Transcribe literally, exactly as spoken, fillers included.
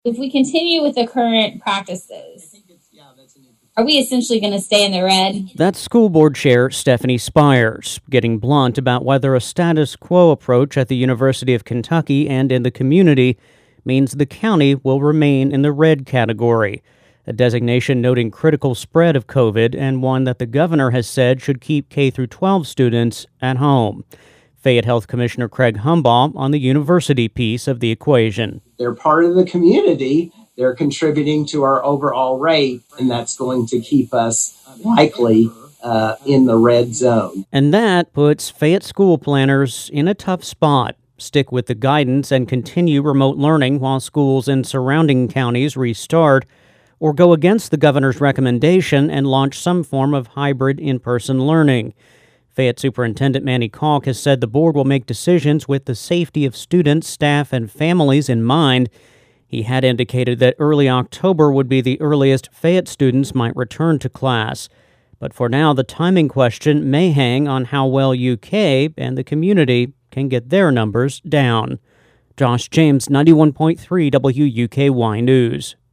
If we continue with the current practices, are we essentially going to stay in the red? That's School Board Chair Stephanie Spires, getting blunt about whether a status quo approach at the University of Kentucky and in the community means the county will remain in the red category, a designation noting critical spread of COVID and one that the governor has said should keep K through twelve students at home. Fayette Health Commissioner Craig Humbaugh on the university piece of the equation. They're part of the community. They're contributing to our overall rate, and that's going to keep us likely uh, in the red zone. And that puts Fayette school planners in a tough spot. Stick with the guidance and continue remote learning while schools in surrounding counties restart, or go against the governor's recommendation and launch some form of hybrid in-person learning. Fayette Superintendent Manny Kalk has said the board will make decisions with the safety of students, staff, and families in mind. He had indicated that early October would be the earliest Fayette students might return to class. But for now, the timing question may hang on how well U K and the community can get their numbers down. Josh James, ninety-one point three W U K Y News.